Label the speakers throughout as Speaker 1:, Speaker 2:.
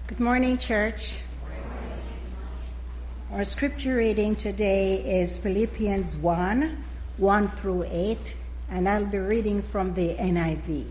Speaker 1: Good morning, church. Our scripture reading today is Philippians 1 through 8, and I'll be reading from the NIV.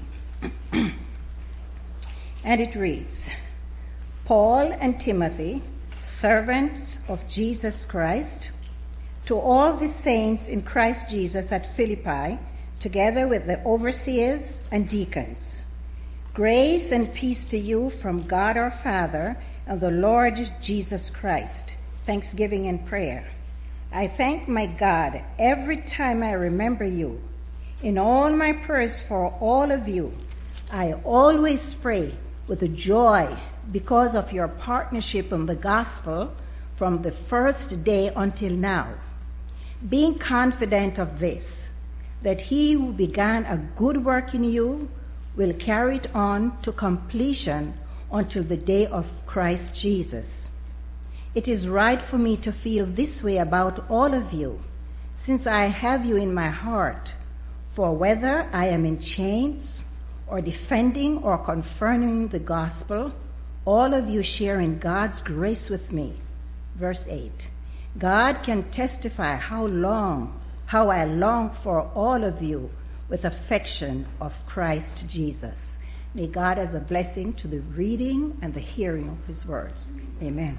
Speaker 1: And it reads, Paul and Timothy, servants of Jesus Christ, to all the saints in Christ Jesus at Philippi, together with the overseers and deacons. Grace and peace to you from God our Father and the Lord Jesus Christ. Thanksgiving and prayer. I thank my God every time I remember you. In all my prayers for all of you, I always pray with joy because of your partnership in the gospel from the first day until now. Being confident of this, that he who began a good work in you will carry it on to completion until the day of Christ Jesus. It is right for me to feel this way about all of you, since I have you in my heart. For whether I am in chains or defending or confirming the gospel, all of you share in God's grace with me. Verse 8. God can testify how I long for all of you with affection of Christ Jesus. May God add a blessing to the reading and the hearing of his words. Amen.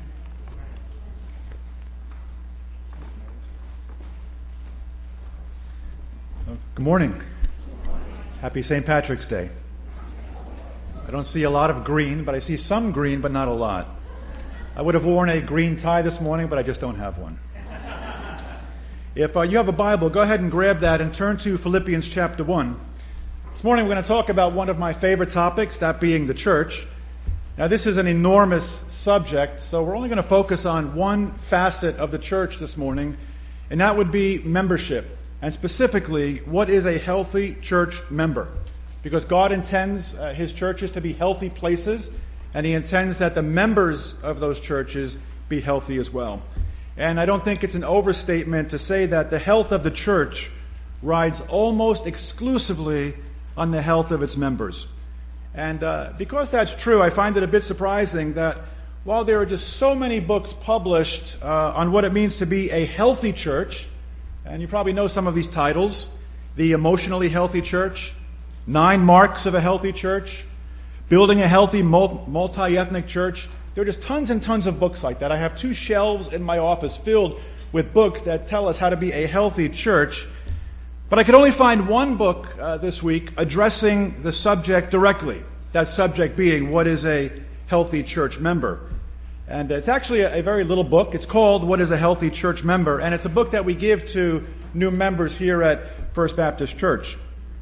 Speaker 2: Good morning. Happy St. Patrick's Day. I don't see a lot of green, but I see some green, but not a lot. I would have worn a green tie this morning, but I just don't have one. If you have a Bible, go ahead and grab that and turn to Philippians chapter 1. This morning we're going to talk about one of my favorite topics, that being the church. Now this is an enormous subject, so we're only going to focus on one facet of the church this morning, and that would be membership. And specifically, what is a healthy church member? Because God intends his churches to be healthy places, and he intends that the members of those churches be healthy as well. And I don't think it's an overstatement to say that the health of the church rides almost exclusively on the health of its members. And because that's true, I find it a bit surprising that while there are just so many books published on what it means to be a healthy church, and you probably know some of these titles, The Emotionally Healthy Church, 9 Marks of a Healthy Church, Building a Healthy Multi-Ethnic Church. There are just tons and tons of books like that. I have 2 shelves in my office filled with books that tell us how to be a healthy church. But I could only find one book this week addressing the subject directly. That subject being, what is a healthy church member? And it's actually a very little book. It's called What is a Healthy Church Member? And it's a book that we give to new members here at First Baptist Church.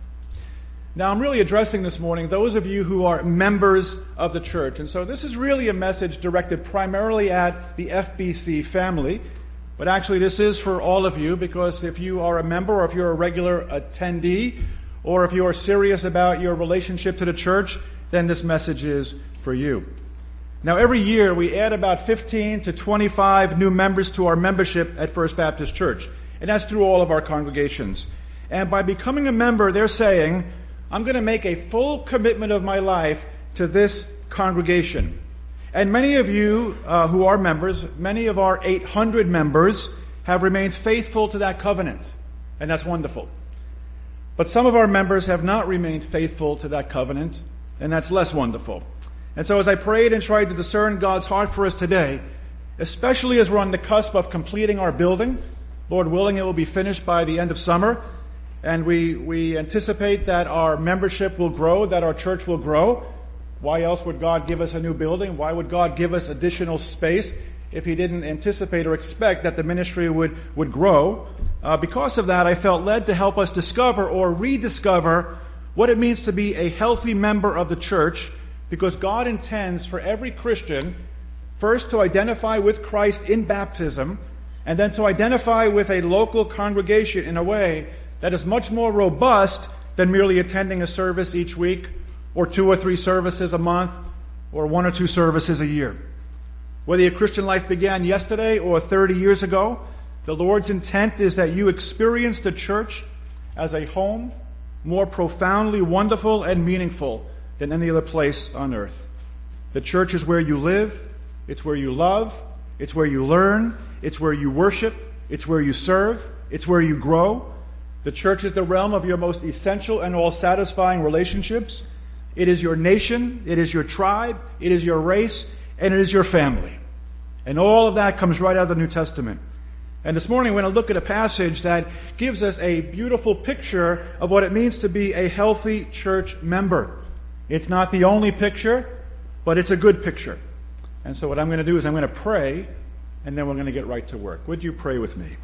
Speaker 2: Now, I'm really addressing this morning those of you who are members of the church. And so this is really a message directed primarily at the FBC family. But actually, this is for all of you, because if you are a member or if you're a regular attendee or if you are serious about your relationship to the church, then this message is for you. Now, every year we add about 15 to 25 new members to our membership at First Baptist Church. And that's through all of our congregations. And by becoming a member, they're saying, I'm going to make a full commitment of my life to this congregation. And many of you who are members, many of our 800 members, have remained faithful to that covenant. And that's wonderful. But some of our members have not remained faithful to that covenant, and that's less wonderful. And so as I prayed and tried to discern God's heart for us today, especially as we're on the cusp of completing our building, Lord willing, it will be finished by the end of summer. And we anticipate that our membership will grow, that our church will grow. Why else would God give us a new building? Why would God give us additional space if he didn't anticipate or expect that the ministry would grow? Because of that, I felt led to help us discover or rediscover what it means to be a healthy member of the church, because God intends for every Christian first to identify with Christ in baptism, and then to identify with a local congregation in a way that is much more robust than merely attending a service each week, or 2 or 3 services a month, or 1 or 2 services a year. Whether your Christian life began yesterday or 30 years ago, the Lord's intent is that you experience the church as a home more profoundly wonderful and meaningful than any other place on earth. The church is where you live, it's where you love, it's where you learn, it's where you worship, it's where you serve, it's where you grow. The church is the realm of your most essential and all-satisfying relationships. It is your nation, it is your tribe, it is your race, and it is your family. And all of that comes right out of the New Testament. And this morning we're going to look at a passage that gives us a beautiful picture of what it means to be a healthy church member. It's not the only picture, but it's a good picture. And so what I'm going to do is I'm going to pray, and then we're going to get right to work. Would you pray with me?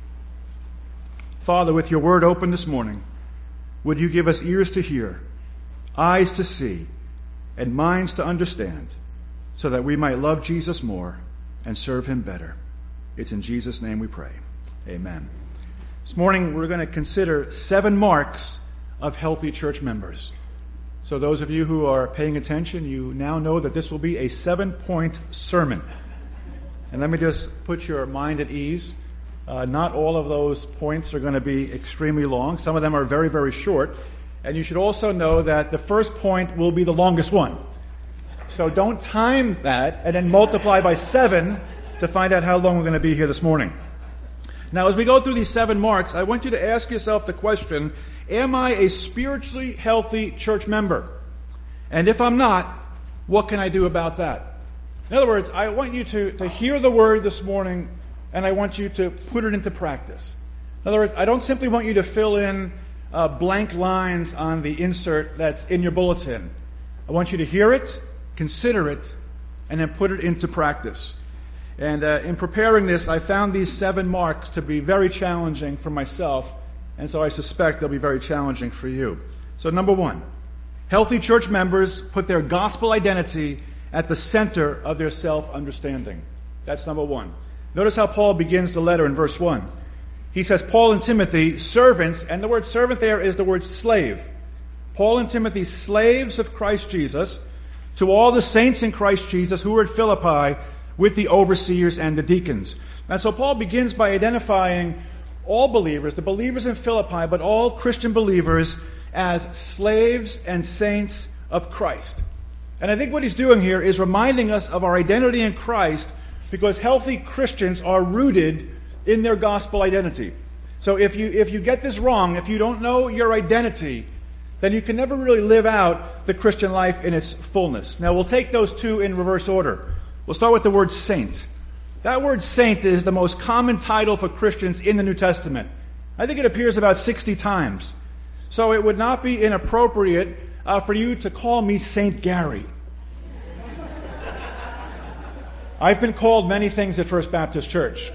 Speaker 2: Father, with your word open this morning, would you give us ears to hear, eyes to see, and minds to understand, so that we might love Jesus more and serve him better. It's in Jesus' name we pray. Amen. This morning we're going to consider 7 marks of healthy church members. So those of you who are paying attention, you now know that this will be a 7-point sermon. And let me just put your mind at ease. Not all of those points are going to be extremely long. Some of them are very, very short. And you should also know that the first point will be the longest one. So don't time that and then multiply by 7 to find out how long we're going to be here this morning. Now, as we go through these 7 marks, I want you to ask yourself the question, am I a spiritually healthy church member? And if I'm not, what can I do about that? In other words, I want you to hear the word this morning, and I want you to put it into practice. In other words, I don't simply want you to fill in blank lines on the insert that's in your bulletin. I want you to hear it, consider it, and then put it into practice. And in preparing this, I found these 7 marks to be very challenging for myself, and so I suspect they'll be very challenging for you. So number 1, healthy church members put their gospel identity at the center of their self-understanding. That's number 1. Notice how Paul begins the letter in verse 1. He says, Paul and Timothy, servants, and the word servant there is the word slave. Paul and Timothy, slaves of Christ Jesus, to all the saints in Christ Jesus who were at Philippi, with the overseers and the deacons. And so Paul begins by identifying all believers, the believers in Philippi, but all Christian believers as slaves and saints of Christ. And I think what he's doing here is reminding us of our identity in Christ, because healthy Christians are rooted in their gospel identity. So if you get this wrong, if you don't know your identity, then you can never really live out the Christian life in its fullness. Now we'll take those 2 in reverse order. We'll start with the word saint. That word saint is the most common title for Christians in the New Testament. I think it appears about 60 times. So it would not be inappropriate for you to call me Saint Gary. I've been called many things at First Baptist Church.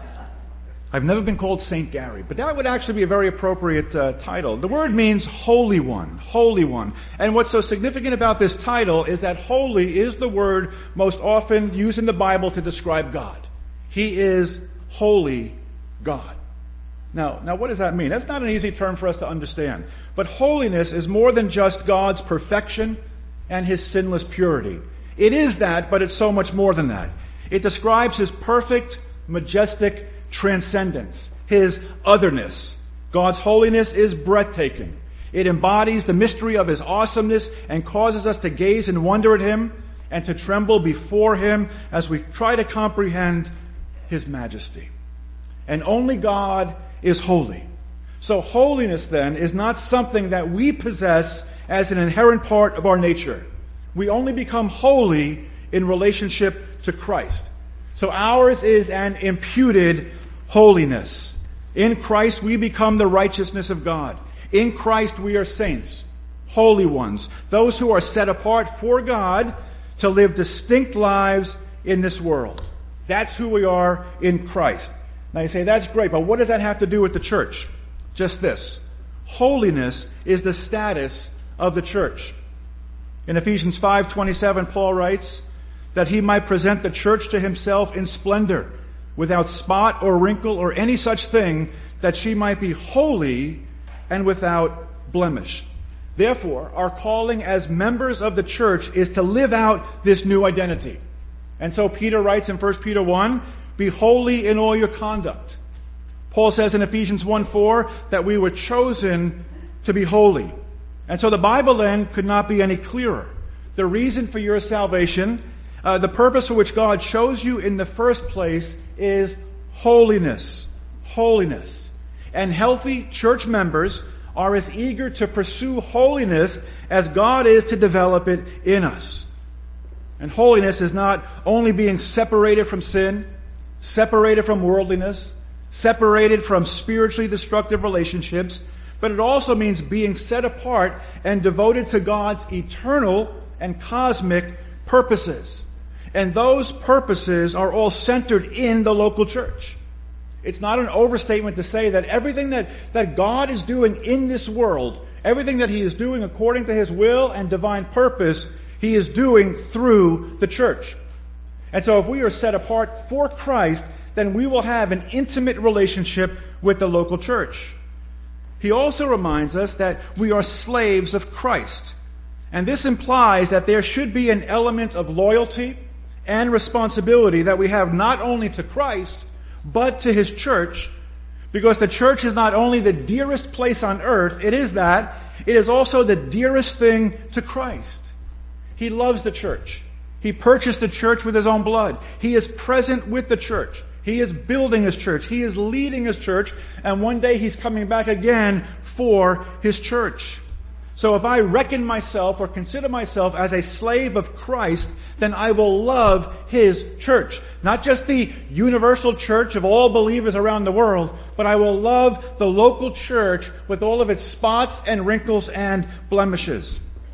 Speaker 2: I've never been called Saint Gary, but that would actually be a very appropriate title. The word means holy one, holy one. And what's so significant about this title is that holy is the word most often used in the Bible to describe God. He is holy God. Now, what does that mean? That's not an easy term for us to understand. But holiness is more than just God's perfection and his sinless purity. It is that, but it's so much more than that. It describes his perfect, majestic transcendence, his otherness. God's holiness is breathtaking. It embodies the mystery of his awesomeness and causes us to gaze in wonder at him and to tremble before him as we try to comprehend his majesty. And only God is holy. So holiness then is not something that we possess as an inherent part of our nature. We only become holy in relationship to Christ. So ours is an imputed holiness. In Christ we become the righteousness of God. In Christ we are saints, holy ones, those who are set apart for God to live distinct lives in this world. That's who we are in Christ. Now you say, that's great, but what does that have to do with the church? Just this. Holiness is the status of the church. In Ephesians 5:27, Paul writes that he might present the church to himself in splendor, without spot or wrinkle or any such thing, that she might be holy and without blemish. Therefore, our calling as members of the church is to live out this new identity. And so Peter writes in 1 Peter 1, be holy in all your conduct. Paul says in Ephesians 1:4 that we were chosen to be holy. And so the Bible then could not be any clearer. The reason for your salvation The purpose for which God chose you in the first place is holiness. Holiness. And healthy church members are as eager to pursue holiness as God is to develop it in us. And holiness is not only being separated from sin, separated from worldliness, separated from spiritually destructive relationships, but it also means being set apart and devoted to God's eternal and cosmic purposes. And those purposes are all centered in the local church. It's not an overstatement to say that everything that God is doing in this world, everything that He is doing according to His will and divine purpose, He is doing through the church. And so if we are set apart for Christ, then we will have an intimate relationship with the local church. He also reminds us that we are slaves of Christ. And this implies that there should be an element of loyalty and responsibility that we have not only to Christ, but to His church, because the church is not only the dearest place on earth, it is also the dearest thing to Christ. He loves the church. He purchased the church with His own blood. He is present with the church. He is building His church. He is leading His church. And one day He's coming back again for His church. So if I reckon myself or consider myself as a slave of Christ, then I will love His church. Not just the universal church of all believers around the world, but I will love the local church with all of its spots and wrinkles and blemishes.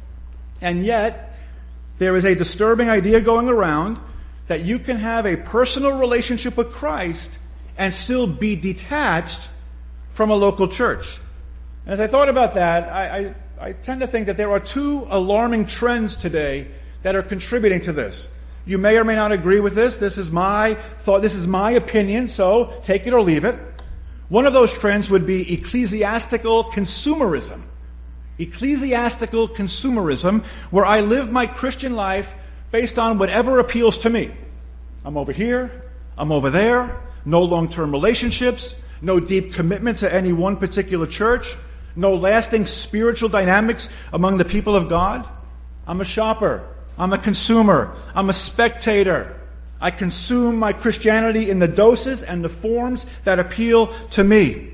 Speaker 2: And yet, there is a disturbing idea going around that you can have a personal relationship with Christ and still be detached from a local church. And as I thought about that, I tend to think that there are two alarming trends today that are contributing to this. You may or may not agree with this. This is my thought. This is my opinion, so take it or leave it. One of those trends would be ecclesiastical consumerism. Ecclesiastical consumerism, where I live my Christian life based on whatever appeals to me. I'm over here, I'm over there, no long-term relationships, no deep commitment to any one particular church, no lasting spiritual dynamics among the people of God. I'm a shopper, I'm a consumer, I'm a spectator. I consume my Christianity in the doses and the forms that appeal to me.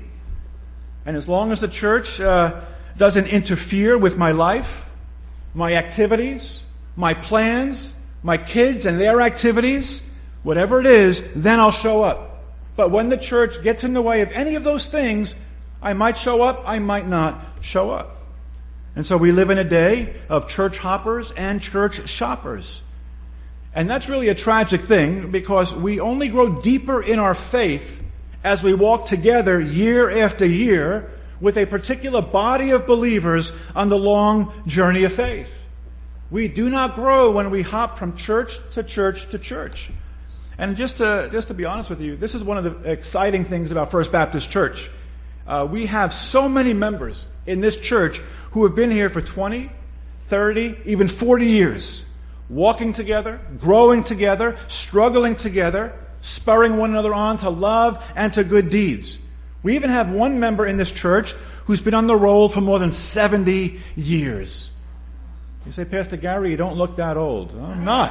Speaker 2: And as long as the church doesn't interfere with my life, my activities, my plans, my kids and their activities, whatever it is, then I'll show up. But when the church gets in the way of any of those things, I might show up, I might not show up. And so we live in a day of church hoppers and church shoppers. And that's really a tragic thing, because we only grow deeper in our faith as we walk together year after year with a particular body of believers on the long journey of faith. We do not grow when we hop from church to church to church. And just to be honest with you, this is one of the exciting things about First Baptist Church. We have so many members in this church who have been here for 20, 30, even 40 years, walking together, growing together, struggling together, spurring one another on to love and to good deeds. We even have one member in this church who's been on the roll for more than 70 years. You say, Pastor Gary, you don't look that old. I'm not.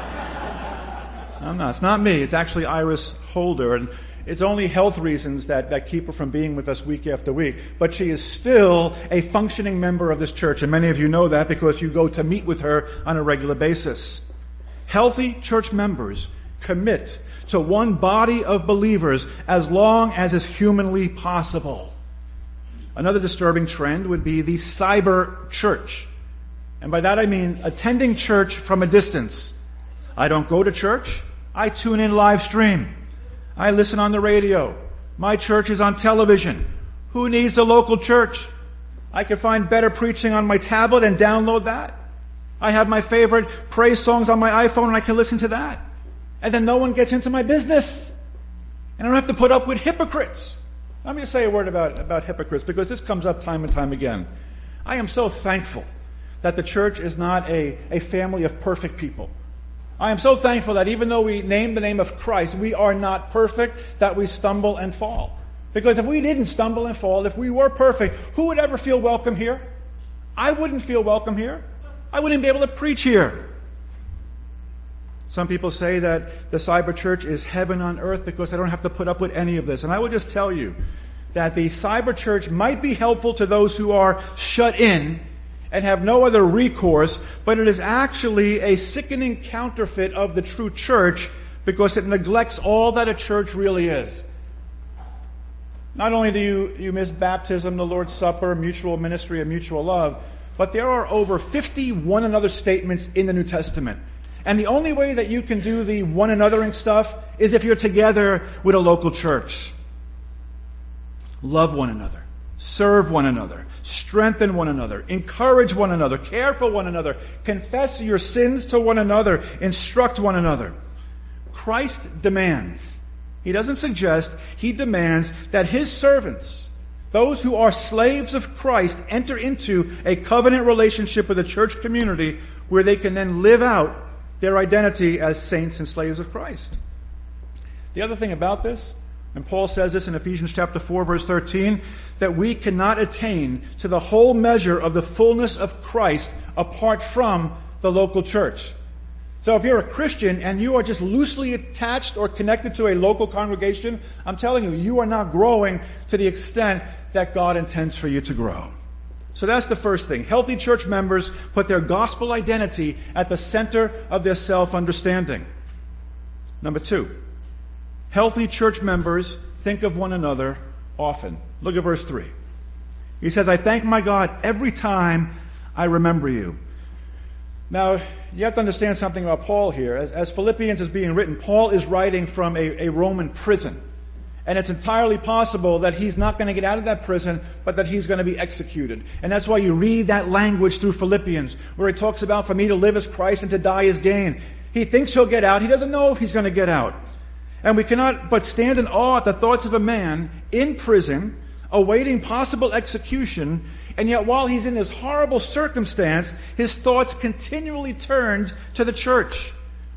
Speaker 2: It's not me. It's actually Iris Holder. And it's only health reasons that keep her from being with us week after week. But she is still a functioning member of this church. And many of you know that because you go to meet with her on a regular basis. Healthy church members commit to one body of believers as long as is humanly possible. Another disturbing trend would be the cyber church. And by that I mean attending church from a distance. I don't go to church. I tune in live stream. I listen on the radio. My church is on television. Who needs a local church? I can find better preaching on my tablet and download that. I have my favorite praise songs on my iPhone and I can listen to that. And then no one gets into my business. And I don't have to put up with hypocrites. Let me say a word about hypocrites, because this comes up time and time again. I am so thankful that the church is not a family of perfect people. I am so thankful that even though we name the name of Christ, we are not perfect, that we stumble and fall. Because if we didn't stumble and fall, if we were perfect, who would ever feel welcome here? I wouldn't feel welcome here. I wouldn't be able to preach here. Some people say that the cyber church is heaven on earth because they don't have to put up with any of this. And I will just tell you that the cyber church might be helpful to those who are shut in and have no other recourse, but it is actually a sickening counterfeit of the true church because it neglects all that a church really is. Not only do you miss baptism, the Lord's Supper, mutual ministry, and mutual love, but there are over 50 one another statements in the New Testament. And the only way that you can do the one anothering stuff is if you're together with a local church. Love one another. Serve one another. Strengthen one another. Encourage one another. Care for one another. Confess your sins to one another. Instruct one another. Christ demands. He doesn't suggest. He demands that His servants, those who are slaves of Christ, enter into a covenant relationship with the church community where they can then live out their identity as saints and slaves of Christ. The other thing about this, and Paul says this in Ephesians chapter 4, verse 13, that we cannot attain to the whole measure of the fullness of Christ apart from the local church. So if you're a Christian and you are just loosely attached or connected to a local congregation, I'm telling you, you are not growing to the extent that God intends for you to grow. So that's the first thing. Healthy church members put their gospel identity at the center of their self-understanding. Number 2, healthy church members think of one another often. Look at verse 3. He says, I thank my God every time I remember you. Now, you have to understand something about Paul here. As Philippians is being written, Paul is writing from a Roman prison. And it's entirely possible that he's not going to get out of that prison, but that he's going to be executed. And that's why you read that language through Philippians, where he talks about, for me to live as Christ and to die as gain. He thinks he'll get out. He doesn't know if he's going to get out. And we cannot but stand in awe at the thoughts of a man in prison, awaiting possible execution, and yet while he's in this horrible circumstance, his thoughts continually turned to the church.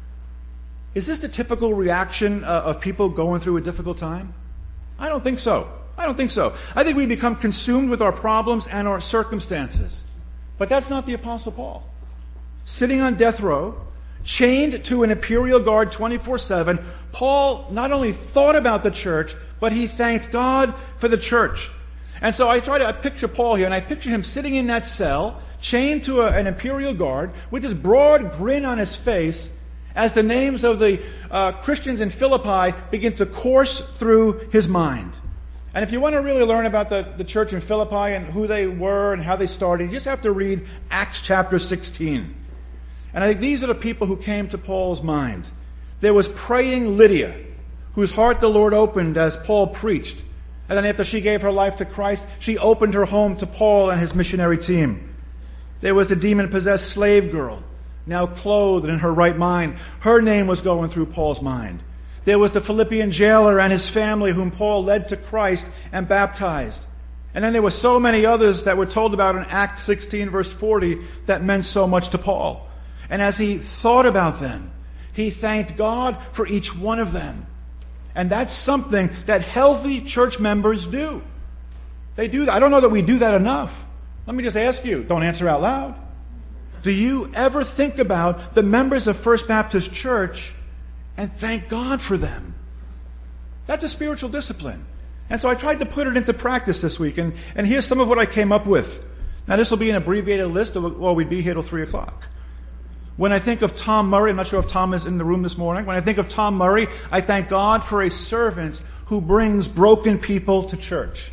Speaker 2: Is this the typical reaction of people going through a difficult time? I don't think so. I think we become consumed with our problems and our circumstances. But that's not the Apostle Paul. Sitting on death row, chained to an imperial guard 24/7, Paul not only thought about the church, but he thanked God for the church. And so I picture Paul here, and I picture him sitting in that cell, chained to an imperial guard, with this broad grin on his face, as the names of the Christians in Philippi begin to course through his mind. And if you want to really learn about the church in Philippi and who they were and how they started, you just have to read Acts chapter 16. And I think these are the people who came to Paul's mind. There was praying Lydia, whose heart the Lord opened as Paul preached. And then after she gave her life to Christ, she opened her home to Paul and his missionary team. There was the demon-possessed slave girl, now clothed in her right mind. Her name was going through Paul's mind. There was the Philippian jailer and his family whom Paul led to Christ and baptized. And then there were so many others that were told about in Acts 16 verse 40 that meant so much to Paul. And as he thought about them, he thanked God for each one of them. And that's something that healthy church members do. They do that. I don't know that we do that enough. Let me just ask you, don't answer out loud. Do you ever think about the members of First Baptist Church and thank God for them? That's a spiritual discipline. And so I tried to put it into practice this week, and here's some of what I came up with. Now this will be an abbreviated list, we'd be here till 3 o'clock. When I think of Tom Murray, I'm not sure if Tom is in the room this morning. When I think of Tom Murray, I thank God for a servant who brings broken people to church.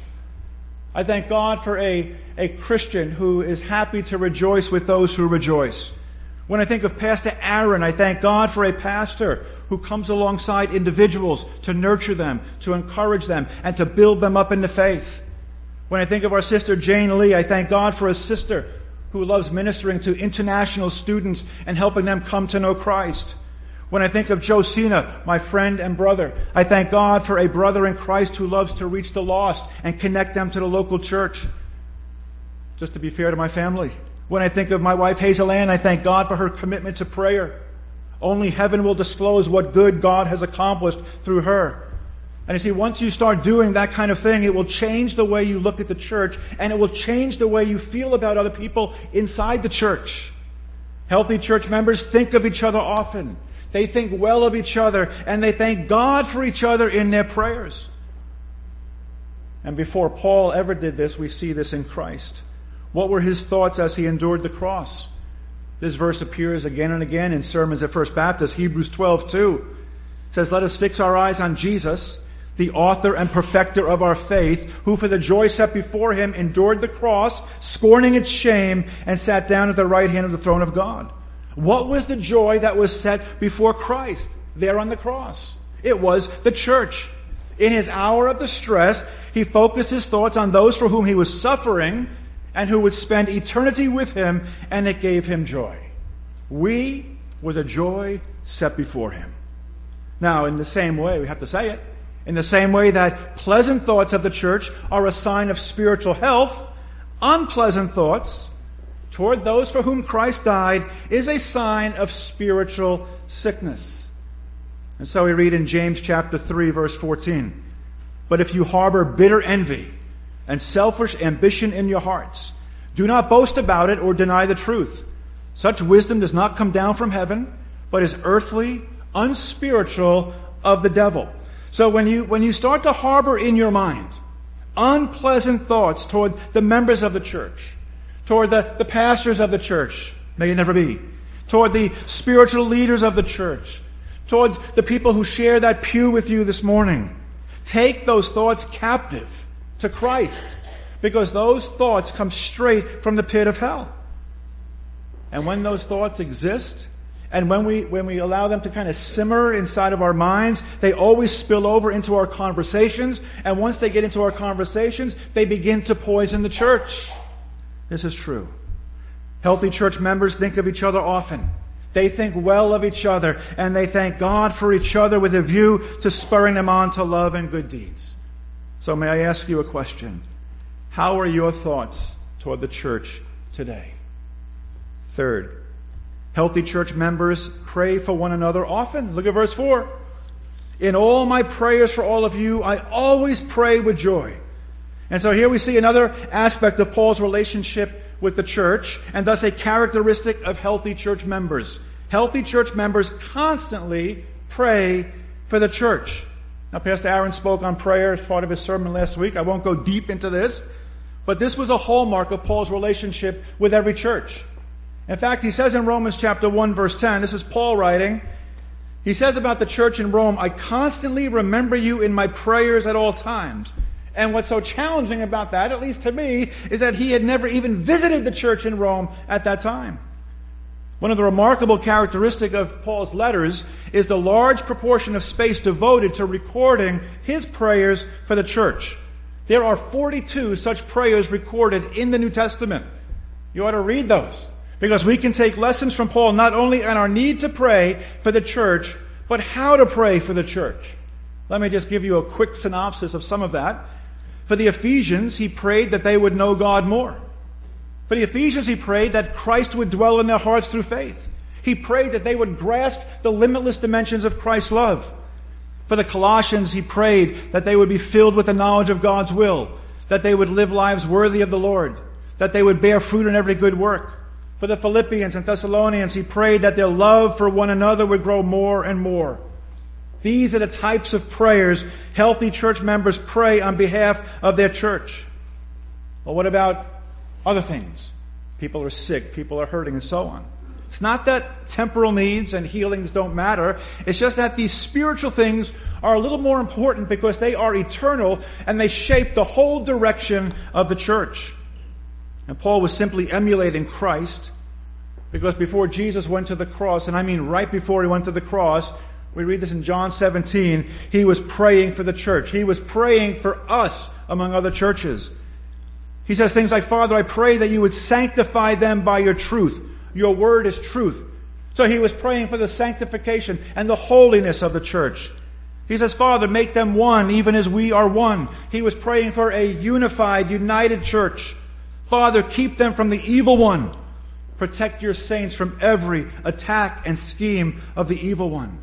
Speaker 2: I thank God for a Christian who is happy to rejoice with those who rejoice. When I think of Pastor Aaron, I thank God for a pastor who comes alongside individuals to nurture them, to encourage them, and to build them up in the faith. When I think of our sister Jane Lee, I thank God for a sister who loves ministering to international students and helping them come to know Christ. When I think of Josina, my friend and brother, I thank God for a brother in Christ who loves to reach the lost and connect them to the local church. Just to be fair to my family. When I think of my wife Hazel Ann, I thank God for her commitment to prayer. Only heaven will disclose what good God has accomplished through her. And you see, once you start doing that kind of thing, it will change the way you look at the church, and it will change the way you feel about other people inside the church. Healthy church members think of each other often. They think well of each other, and they thank God for each other in their prayers. And before Paul ever did this, we see this in Christ. What were his thoughts as he endured the cross? This verse appears again and again in sermons at First Baptist. Hebrews 12:2 says, "Let us fix our eyes on Jesus, the author and perfecter of our faith, who for the joy set before him endured the cross, scorning its shame, and sat down at the right hand of the throne of God." What was the joy that was set before Christ there on the cross? It was the church. In his hour of distress, he focused his thoughts on those for whom he was suffering and who would spend eternity with him, and it gave him joy. We were the joy set before him. Now, in the same way, we have to say it, in the same way that pleasant thoughts of the church are a sign of spiritual health, unpleasant thoughts toward those for whom Christ died is a sign of spiritual sickness. And so we read in James chapter 3, verse 14, "But if you harbor bitter envy and selfish ambition in your hearts, do not boast about it or deny the truth. Such wisdom does not come down from heaven, but is earthly, unspiritual, of the devil." So when you start to harbor in your mind unpleasant thoughts toward the members of the church, toward the pastors of the church, may it never be, toward the spiritual leaders of the church, toward the people who share that pew with you this morning, take those thoughts captive to Christ, because those thoughts come straight from the pit of hell. And when those thoughts exist, and when we allow them to kind of simmer inside of our minds, they always spill over into our conversations, and once they get into our conversations, they begin to poison the church. This is true. Healthy church members think of each other often. They think well of each other, and they thank God for each other with a view to spurring them on to love and good deeds. So may I ask you a question? How are your thoughts toward the church today? Third, healthy church members pray for one another often. Look at verse 4. "In all my prayers for all of you, I always pray with joy." And so here we see another aspect of Paul's relationship with the church, and thus a characteristic of healthy church members. Healthy church members constantly pray for the church. Now, Pastor Aaron spoke on prayer as part of his sermon last week. I won't go deep into this, but this was a hallmark of Paul's relationship with every church. In fact, he says in Romans chapter 1, verse 10, this is Paul writing, he says about the church in Rome, "I constantly remember you in my prayers at all times." And what's so challenging about that, at least to me, is that he had never even visited the church in Rome at that time. One of the remarkable characteristics of Paul's letters is the large proportion of space devoted to recording his prayers for the church. There are 42 such prayers recorded in the New Testament. You ought to read those, because we can take lessons from Paul not only on our need to pray for the church, but how to pray for the church. Let me just give you a quick synopsis of some of that. For the Ephesians, he prayed that they would know God more. For the Ephesians, he prayed that Christ would dwell in their hearts through faith. He prayed that they would grasp the limitless dimensions of Christ's love. For the Colossians, he prayed that they would be filled with the knowledge of God's will, that they would live lives worthy of the Lord, that they would bear fruit in every good work. For the Philippians and Thessalonians, he prayed that their love for one another would grow more and more. These are the types of prayers healthy church members pray on behalf of their church. Well, what about other things? People are sick, people are hurting, and so on. It's not that temporal needs and healings don't matter. It's just that these spiritual things are a little more important because they are eternal and they shape the whole direction of the church. And Paul was simply emulating Christ, because before Jesus went to the cross, and I mean right before he went to the cross, we read this in John 17, he was praying for the church. He was praying for us, among other churches. He says things like, "Father, I pray that you would sanctify them by your truth. Your word is truth." So he was praying for the sanctification and the holiness of the church. He says, "Father, make them one, even as we are one." He was praying for a unified, united church. "Father, keep them from the evil one. Protect your saints from every attack and scheme of the evil one."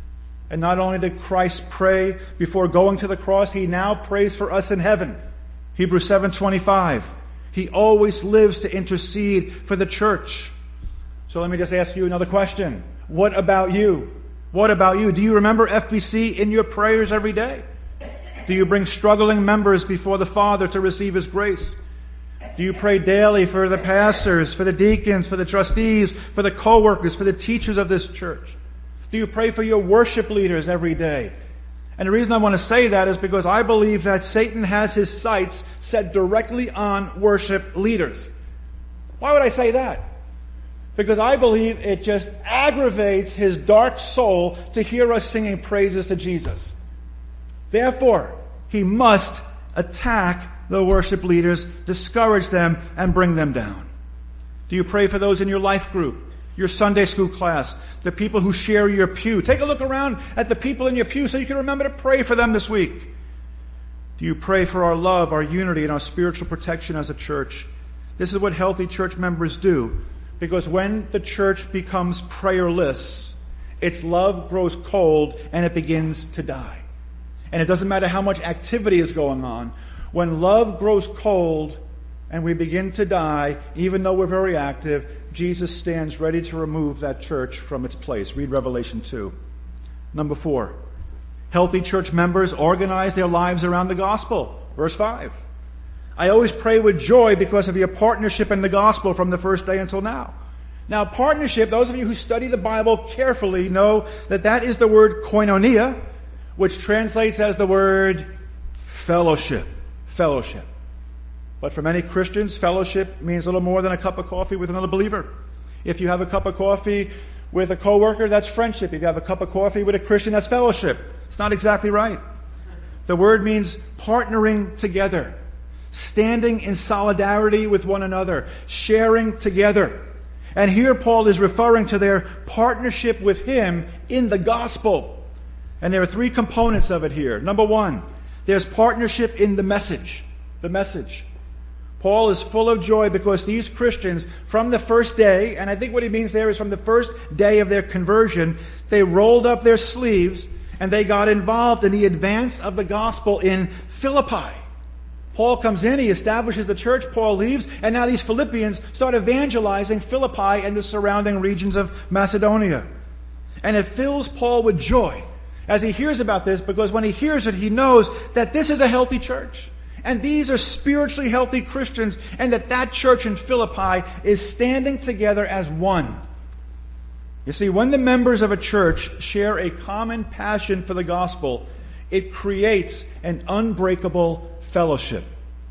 Speaker 2: And not only did Christ pray before going to the cross, he now prays for us in heaven. Hebrews 7:25. He always lives to intercede for the church. So let me just ask you another question. What about you? What about you? Do you remember FBC in your prayers every day? Do you bring struggling members before the Father to receive His grace? Do you pray daily for the pastors, for the deacons, for the trustees, for the co-workers, for the teachers of this church? Do you pray for your worship leaders every day? And the reason I want to say that is because I believe that Satan has his sights set directly on worship leaders. Why would I say that? Because I believe it just aggravates his dark soul to hear us singing praises to Jesus. Therefore, he must attack the worship leaders, discourage them, and bring them down. Do you pray for those in your life group, your Sunday school class, the people who share your pew? Take a look around at the people in your pew so you can remember to pray for them this week. Do you pray for our love, our unity, and our spiritual protection as a church? This is what healthy church members do. Because when the church becomes prayerless, its love grows cold and it begins to die. And it doesn't matter how much activity is going on. When love grows cold and we begin to die, even though we're very active, Jesus stands ready to remove that church from its place. Read Revelation 2. Number 4. Healthy church members organize their lives around the gospel. Verse 5. I always pray with joy because of your partnership in the gospel from the first day until now. Now, partnership, those of you who study the Bible carefully know that that is the word koinonia, which translates as the word fellowship. Fellowship. But for many Christians, fellowship means a little more than a cup of coffee with another believer. If you have a cup of coffee with a coworker, that's friendship. If you have a cup of coffee with a Christian, that's fellowship. It's not exactly right. The word means partnering together, standing in solidarity with one another, sharing together. And here Paul is referring to their partnership with him in the gospel. And there are 3 components of it here. Number 1, there's partnership in the message. The message. Paul is full of joy because these Christians, from the first day, and I think what he means there is from the first day of their conversion, they rolled up their sleeves and they got involved in the advance of the gospel in Philippi. Paul comes in, he establishes the church, Paul leaves, and now these Philippians start evangelizing Philippi and the surrounding regions of Macedonia. And it fills Paul with joy as he hears about this, because when he hears it, he knows that this is a healthy church. And these are spiritually healthy Christians, and that church in Philippi is standing together as one. You see, when the members of a church share a common passion for the gospel, it creates an unbreakable fellowship.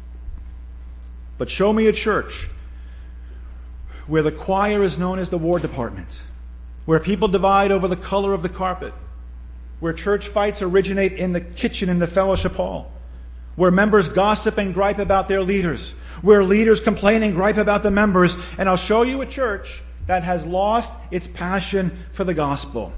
Speaker 2: But show me a church where the choir is known as the war department, where people divide over the color of the carpet, where church fights originate in the kitchen in the fellowship hall, where members gossip and gripe about their leaders, where leaders complain and gripe about the members. And I'll show you a church that has lost its passion for the gospel.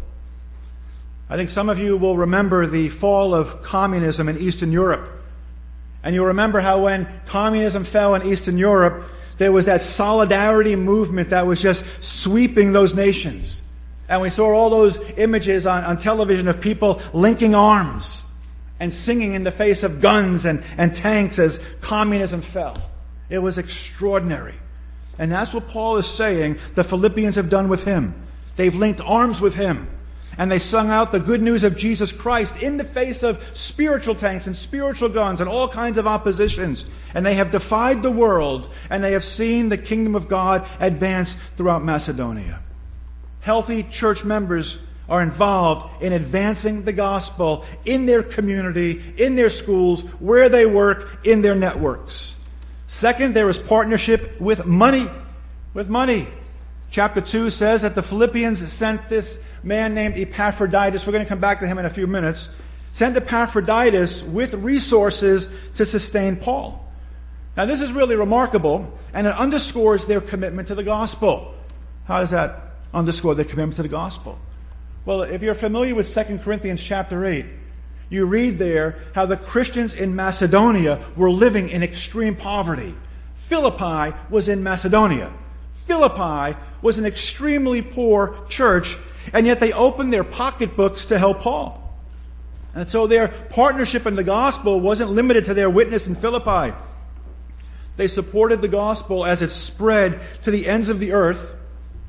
Speaker 2: I think some of you will remember the fall of communism in Eastern Europe. And you'll remember how when communism fell in Eastern Europe, there was that solidarity movement that was just sweeping those nations. And we saw all those images on television of people linking arms and singing in the face of guns and tanks as communism fell. It was extraordinary. And that's what Paul is saying the Philippians have done with him. They've linked arms with him. And they sung out the good news of Jesus Christ in the face of spiritual tanks and spiritual guns and all kinds of oppositions. And they have defied the world, and they have seen the kingdom of God advance throughout Macedonia. Healthy church members are involved in advancing the gospel in their community, in their schools, where they work, in their networks. Second, there is partnership with money. With money. Chapter 2 says that the Philippians sent this man named Epaphroditus. We're going to come back to him in a few minutes. Sent Epaphroditus with resources to sustain Paul. Now this is really remarkable, and it underscores their commitment to the gospel. How does that underscore their commitment to the gospel? Well, if you're familiar with 2 Corinthians chapter 8, you read there how the Christians in Macedonia were living in extreme poverty. Philippi was in Macedonia. Philippi was an extremely poor church, and yet they opened their pocketbooks to help Paul. And so their partnership in the gospel wasn't limited to their witness in Philippi. They supported the gospel as it spread to the ends of the earth.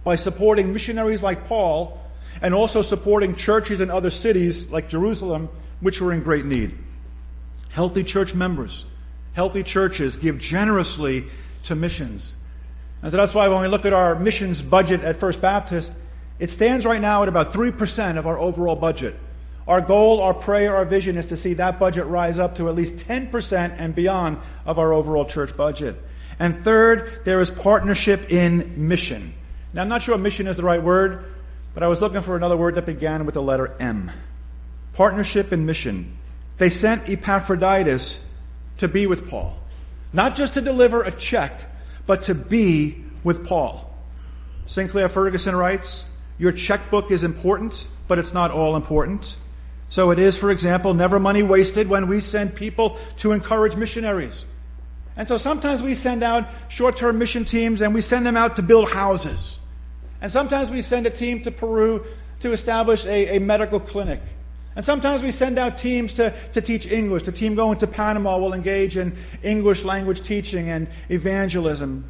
Speaker 2: by supporting missionaries like Paul and also supporting churches in other cities like Jerusalem, which were in great need. Healthy church members, healthy churches give generously to missions. And so that's why when we look at our missions budget at First Baptist, it stands right now at about 3% of our overall budget. Our goal, our prayer, our vision is to see that budget rise up to at least 10% and beyond of our overall church budget. And third, there is partnership in mission. Now, I'm not sure mission is the right word, but I was looking for another word that began with the letter M. Partnership in mission. They sent Epaphroditus to be with Paul. Not just to deliver a check, but to be with Paul. Sinclair Ferguson writes, your checkbook is important, but it's not all important. So it is, for example, never money wasted when we send people to encourage missionaries. And so sometimes we send out short-term mission teams and we send them out to build houses. And sometimes we send a team to Peru to establish a medical clinic. And sometimes we send out teams to teach English. The team going to Panama will engage in English language teaching and evangelism.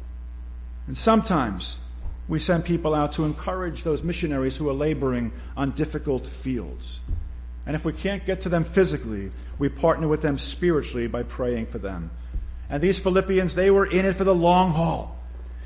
Speaker 2: And sometimes we send people out to encourage those missionaries who are laboring on difficult fields. And if we can't get to them physically, we partner with them spiritually by praying for them. And these Philippians, they were in it for the long haul.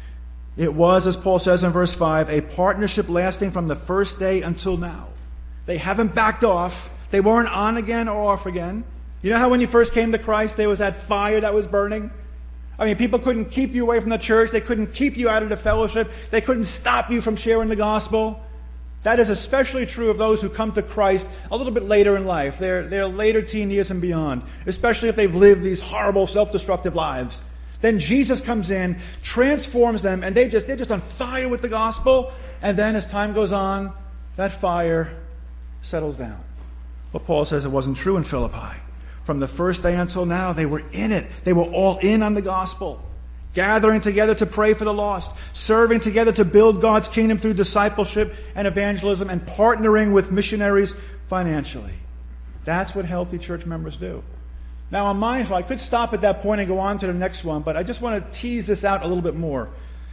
Speaker 2: It was, as Paul says in verse 5, a partnership lasting from the first day until now. They haven't backed off. They weren't on again or off again. You know how when you first came to Christ, there was that fire that was burning? I mean, people couldn't keep you away from the church. They couldn't keep you out of the fellowship. They couldn't stop you from sharing the gospel. That is especially true of those who come to Christ a little bit later in life. Their later teen years and beyond. Especially if they've lived these horrible, self-destructive lives. Then Jesus comes in, transforms them, and they're just on fire with the gospel. And then as time goes on, that fire settles down. Well, Paul says it wasn't true in Philippi. From the first day until now, they were in it. They were all in on the gospel. Gathering together to pray for the lost. Serving together to build God's kingdom through discipleship and evangelism. And partnering with missionaries financially. That's what healthy church members do. Now, I'm mindful. I could stop at that point and go on to the next one. But I just want to tease this out a little bit more.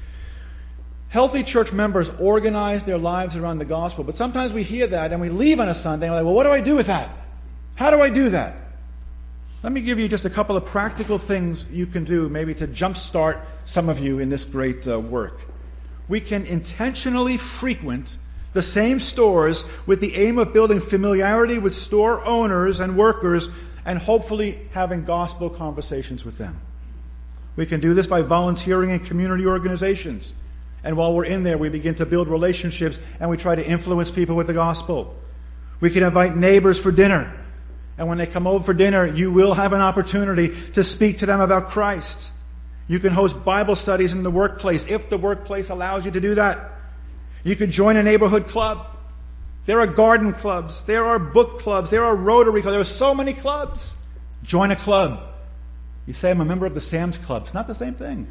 Speaker 2: Healthy church members organize their lives around the gospel. But sometimes we hear that and we leave on a Sunday and we're like, well, what do I do with that? How do I do that? Let me give you just a couple of practical things you can do, maybe to jumpstart some of you in this great work. We can intentionally frequent the same stores with the aim of building familiarity with store owners and workers and hopefully having gospel conversations with them. We can do this by volunteering in community organizations. And while we're in there, we begin to build relationships and we try to influence people with the gospel. We can invite neighbors for dinner. And when they come over for dinner, you will have an opportunity to speak to them about Christ. You can host Bible studies in the workplace if the workplace allows you to do that. You could join a neighborhood club. There are garden clubs. There are book clubs. There are Rotary clubs. There are so many clubs. Join a club. You say, I'm a member of the Sam's Club. It's not the same thing.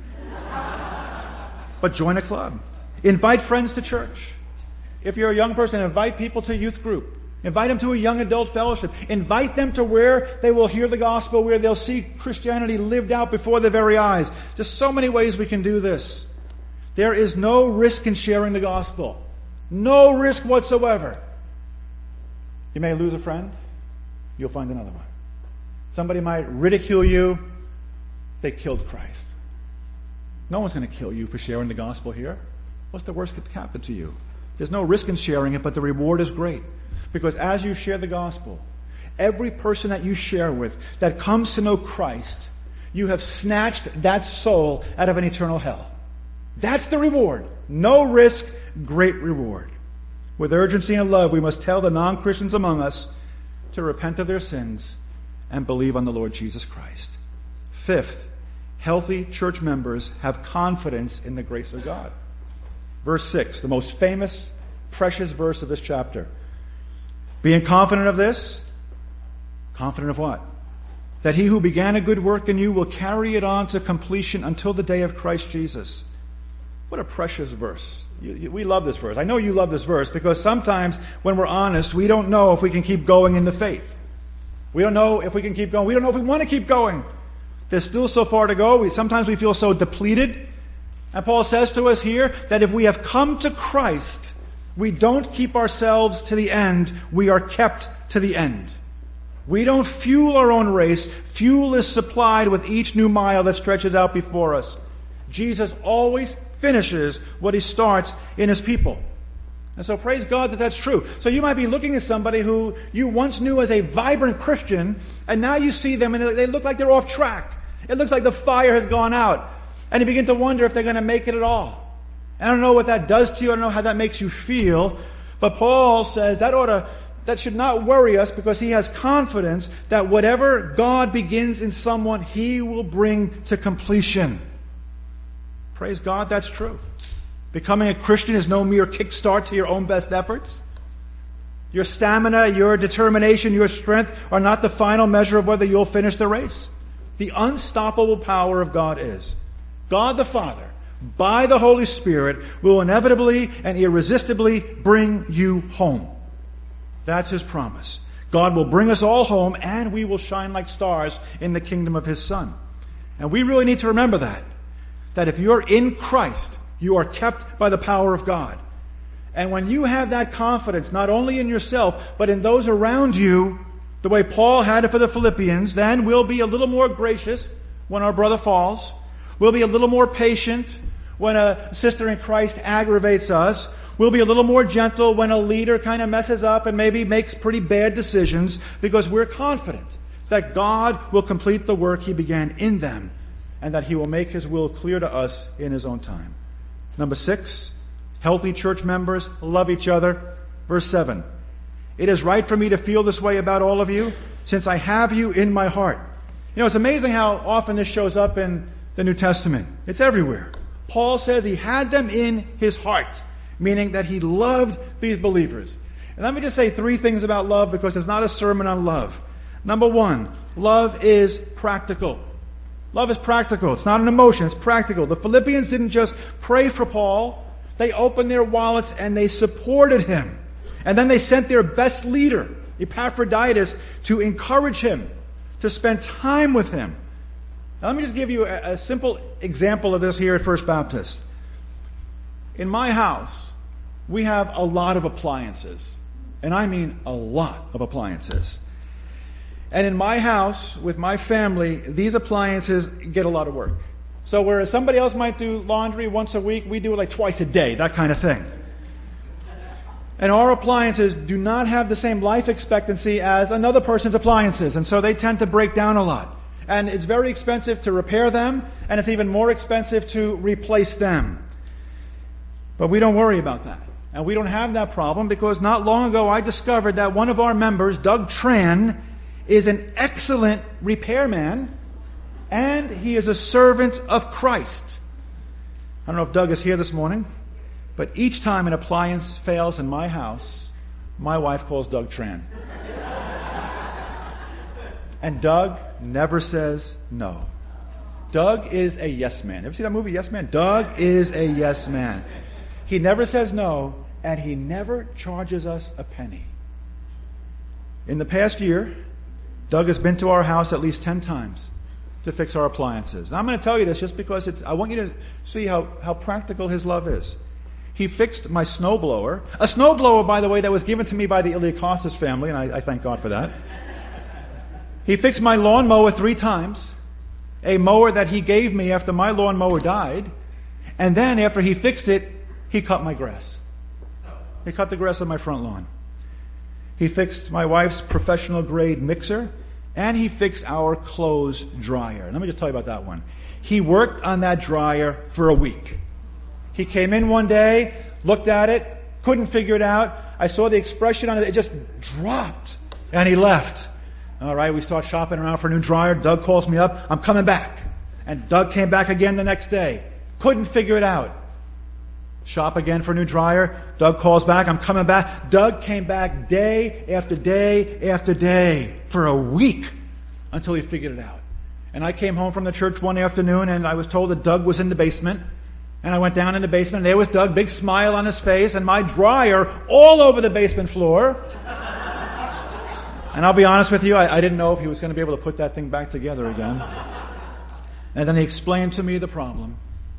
Speaker 2: But join a club. Invite friends to church. If you're a young person, invite people to youth group. Invite them to a young adult fellowship. Invite them to where they will hear the gospel, where they'll see Christianity lived out before their very eyes. Just so many ways we can do this. There is no risk in sharing the gospel. No risk whatsoever. You may lose a friend. You'll find another one. Somebody might ridicule you. They killed Christ. No one's going to kill you for sharing the gospel here. What's the worst that could happen to you? There's no risk in sharing it, but the reward is great. Because as you share the gospel, every person that you share with that comes to know Christ, you have snatched that soul out of an eternal hell. That's the reward. No risk, great reward. With urgency and love, we must tell the non-Christians among us to repent of their sins and believe on the Lord Jesus Christ. Fifth, healthy church members have confidence in the grace of God. Verse 6, the most famous, precious verse of this chapter. Being confident of this, confident of what? That he who began a good work in you will carry it on to completion until the day of Christ Jesus. What a precious verse. We love this verse. I know you love this verse because sometimes when we're honest, we don't know if we can keep going in the faith. We don't know if we can keep going. We don't know if we want to keep going. There's still so far to go. Sometimes we feel so depleted. And Paul says to us here that if we have come to Christ, we don't keep ourselves to the end, we are kept to the end. We don't fuel our own race. Fuel is supplied with each new mile that stretches out before us. Jesus always finishes what he starts in his people. And so praise God that that's true. So you might be looking at somebody who you once knew as a vibrant Christian, and now you see them and they look like they're off track. It looks like the fire has gone out. And you begin to wonder if they're going to make it at all. I don't know what that does to you. I don't know how that makes you feel. But Paul says that should not worry us, because he has confidence that whatever God begins in someone, he will bring to completion. Praise God, that's true. Becoming a Christian is no mere kickstart to your own best efforts. Your stamina, your determination, your strength are not the final measure of whether you'll finish the race. The unstoppable power of God is. God the Father, by the Holy Spirit, will inevitably and irresistibly bring you home. That's his promise. God will bring us all home, and we will shine like stars in the kingdom of his Son. And we really need to remember that if you're in Christ, you are kept by the power of God. And when you have that confidence, not only in yourself, but in those around you, the way Paul had it for the Philippians, then we'll be a little more gracious when our brother falls. We'll be a little more patient when a sister in Christ aggravates us. We'll be a little more gentle when a leader kind of messes up and maybe makes pretty bad decisions, because we're confident that God will complete the work he began in them, and that he will make his will clear to us in his own time. Number 6, healthy church members love each other. Verse 7, it is right for me to feel this way about all of you, since I have you in my heart. You know, it's amazing how often this shows up in the New Testament. It's everywhere. Paul says he had them in his heart, meaning that he loved these believers. And let me just say 3 things about love, because it's not a sermon on love. Number 1, love is practical. Love is practical. It's not an emotion, it's practical. The Philippians didn't just pray for Paul. They opened their wallets and they supported him. And then they sent their best leader, Epaphroditus, to encourage him, to spend time with him. Now, let me just give you a simple example of this here at First Baptist. In my house, we have a lot of appliances. And I mean a lot of appliances. And in my house, with my family, these appliances get a lot of work. So whereas somebody else might do laundry once a week, we do it like twice a day, that kind of thing. And our appliances do not have the same life expectancy as another person's appliances. And so they tend to break down a lot. And it's very expensive to repair them, and it's even more expensive to replace them. But we don't worry about that. And we don't have that problem, because not long ago I discovered that one of our members, Doug Tran, is an excellent repairman, and he is a servant of Christ. I don't know if Doug is here this morning, but each time an appliance fails in my house, my wife calls Doug Tran. And Doug never says no. Doug is a yes man. Ever see that movie, Yes Man? Doug is a yes man. He never says no, and he never charges us a penny. In the past year, Doug has been to our house at least 10 times to fix our appliances. Now, I'm going to tell you this just because I want you to see how practical his love is. He fixed my snowblower. A snowblower, by the way, that was given to me by the Iliakostas family, and I thank God for that. He fixed my lawnmower 3 times, a mower that he gave me after my lawnmower died. And then after he fixed it, he cut my grass. He cut the grass on my front lawn. He fixed my wife's professional grade mixer, and he fixed our clothes dryer. Let me just tell you about that one. He worked on that dryer for a week. He came in one day, looked at it, couldn't figure it out. I saw the expression on it, it just dropped, and he left. All right, we start shopping around for a new dryer. Doug calls me up, I'm coming back. And Doug came back again the next day. Couldn't figure it out. Shop again for a new dryer. Doug calls back, I'm coming back. Doug came back day after day after day for a week until he figured it out. And I came home from the church one afternoon and I was told that Doug was in the basement. And I went down in the basement and there was Doug, big smile on his face, and my dryer all over the basement floor. And I'll be honest with you, I didn't know if he was going to be able to put that thing back together again. And then he explained to me the problem.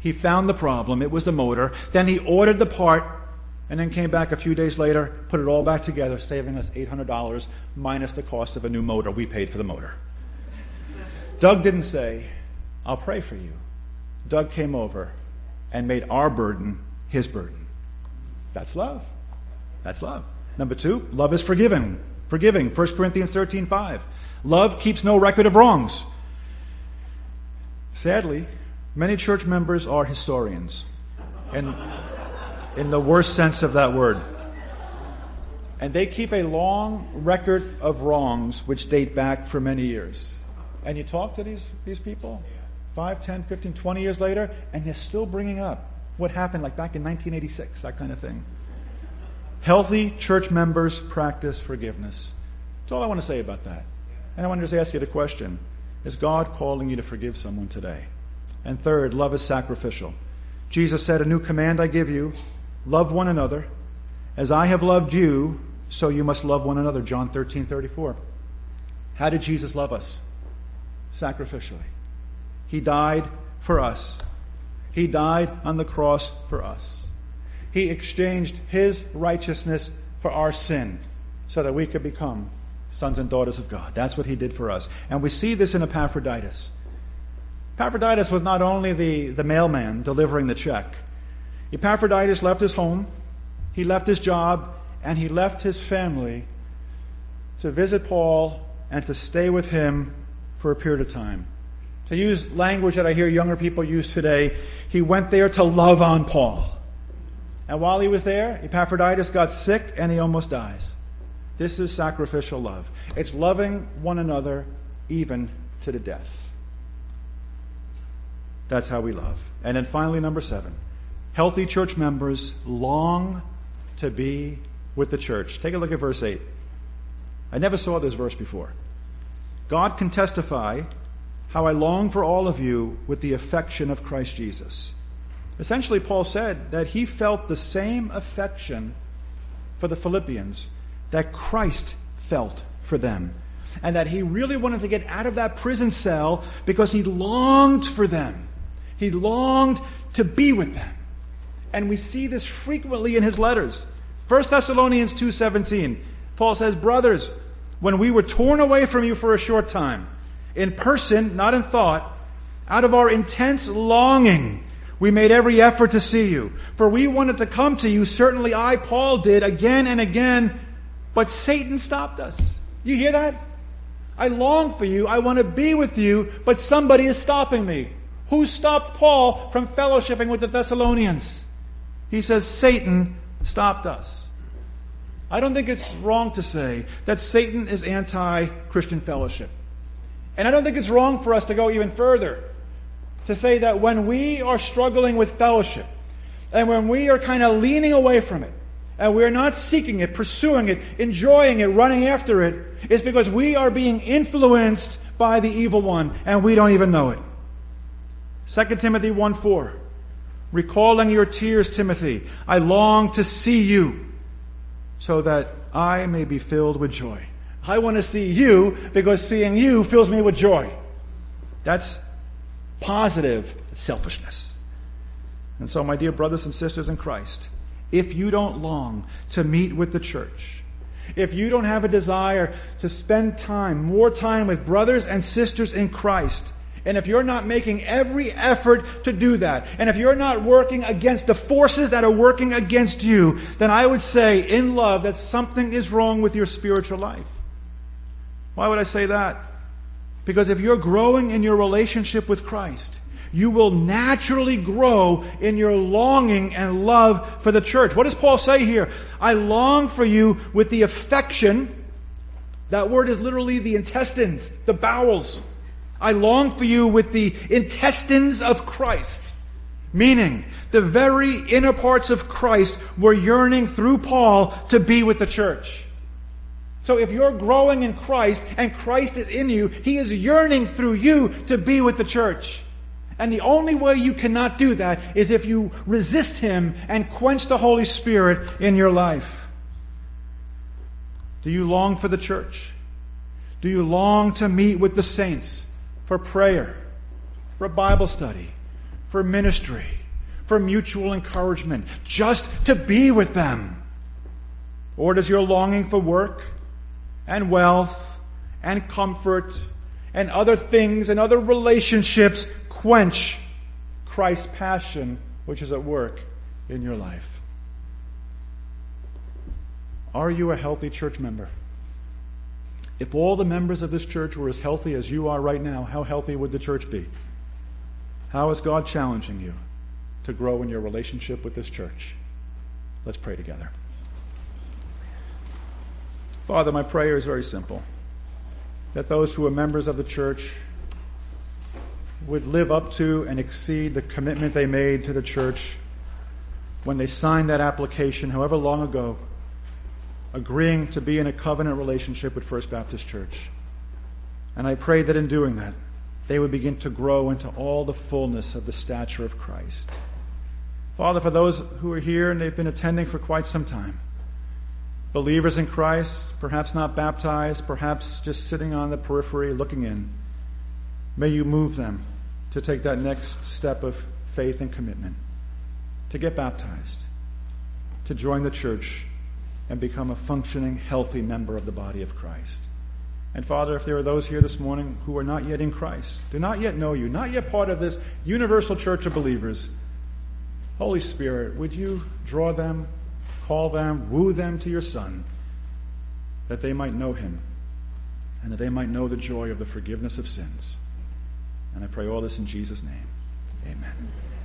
Speaker 2: He found the problem. It was the motor. Then he ordered the part and then came back a few days later, put it all back together, saving us $800 minus the cost of a new motor. We paid for the motor. Doug didn't say, I'll pray for you. Doug came over and made our burden his burden. That's love. That's love. Number 2, love is forgiving. 1 Corinthians 13:5. Love keeps no record of wrongs. Sadly, many church members are historians, and in the worst sense of that word. And they keep a long record of wrongs which date back for many years. And you talk to these people 5, 10, 15, 20 years later, and they're still bringing up what happened like back in 1986, that kind of thing. Healthy church members practice forgiveness. That's all I want to say about that. And I want to just ask you the question, is God calling you to forgive someone today? And third, love is sacrificial. Jesus said, a new command I give you, love one another. As I have loved you, so you must love one another. John 13:34. How did Jesus love us? Sacrificially. He died for us. He died on the cross for us. He exchanged his righteousness for our sin so that we could become sons and daughters of God. That's what he did for us. And we see this in Epaphroditus. Epaphroditus was not only the mailman delivering the check. Epaphroditus left his home, he left his job, and he left his family to visit Paul and to stay with him for a period of time. To use language that I hear younger people use today, he went there to love on Paul. And while he was there, Epaphroditus got sick and he almost dies. This is sacrificial love. It's loving one another even to the death. That's how we love. And then finally, number 7. Healthy church members long to be with the church. Take a look at verse 8. I never saw this verse before. God can testify how I long for all of you with the affection of Christ Jesus. Essentially, Paul said that he felt the same affection for the Philippians that Christ felt for them. And that he really wanted to get out of that prison cell because he longed for them. He longed to be with them. And we see this frequently in his letters. 1 Thessalonians 2:17, Paul says, brothers, when we were torn away from you for a short time, in person, not in thought, out of our intense longing, we made every effort to see you. For we wanted to come to you, certainly I, Paul, did again and again, but Satan stopped us. You hear that? I long for you, I want to be with you, but somebody is stopping me. Who stopped Paul from fellowshipping with the Thessalonians? He says, Satan stopped us. I don't think it's wrong to say that Satan is anti-Christian fellowship. And I don't think it's wrong for us to go even further, to say that when we are struggling with fellowship, and when we are kind of leaning away from it, and we're not seeking it, pursuing it, enjoying it, running after it, it's because we are being influenced by the evil one, and we don't even know it. 2 Timothy 1:4. Recalling your tears, Timothy, I long to see you, so that I may be filled with joy. I want to see you because seeing you fills me with joy. That's positive selfishness. And so, my dear brothers and sisters in Christ, if you don't long to meet with the church, if you don't have a desire to spend time, more time with brothers and sisters in Christ, and if you're not making every effort to do that, and if you're not working against the forces that are working against you, then I would say in love that something is wrong with your spiritual life. Why would I say that? Because if you're growing in your relationship with Christ, you will naturally grow in your longing and love for the church. What does Paul say here? I long for you with the affection. That word is literally the intestines, the bowels. I long for you with the intestines of Christ. Meaning, the very inner parts of Christ were yearning through Paul to be with the church. So if you're growing in Christ and Christ is in you, He is yearning through you to be with the church. And the only way you cannot do that is if you resist Him and quench the Holy Spirit in your life. Do you long for the church? Do you long to meet with the saints for prayer, for Bible study, for ministry, for mutual encouragement, just to be with them? Or does your longing for work and wealth and comfort and other things and other relationships quench Christ's passion which is at work in your life? Are you a healthy church member? If all the members of this church were as healthy as you are right now, how healthy would the church be? How is God challenging you to grow in your relationship with this church? Let's pray together. Father, my prayer is very simple. That those who are members of the church would live up to and exceed the commitment they made to the church when they signed that application, however long ago, agreeing to be in a covenant relationship with First Baptist Church. And I pray that in doing that, they would begin to grow into all the fullness of the stature of Christ. Father, for those who are here and they've been attending for quite some time, believers in Christ, perhaps not baptized, perhaps just sitting on the periphery looking in, may you move them to take that next step of faith and commitment, to get baptized, to join the church, and become a functioning, healthy member of the body of Christ. And Father, if there are those here this morning who are not yet in Christ, do not yet know you, not yet part of this universal church of believers, Holy Spirit, would you draw them, call them, woo them to your Son, that they might know him, and that they might know the joy of the forgiveness of sins. And I pray all this in Jesus' name. Amen.